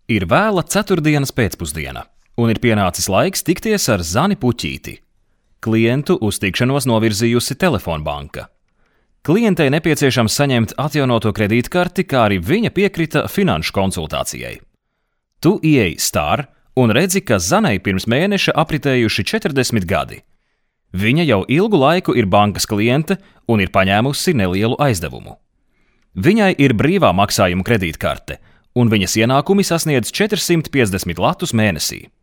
Ir vēla ceturtdienas pēcpusdiena, un ir pienācis laiks tikties ar Zani Puķīti. Klientu uz tikšanos novirzījusi telefonbanka. Klientei nepieciešams saņemt atjaunoto kredītkarti, kā arī viņa piekrita finanšu konsultācijai. Tu ieej Star un redzi, ka Zanai pirms mēneša apritējuši 40 gadi. Viņa jau ilgu laiku ir bankas kliente un ir paņēmusi nelielu aizdevumu. Viņai ir brīvā maksājuma kredītkarte, un viņas ienākumi sasniedz 450 latus mēnesī.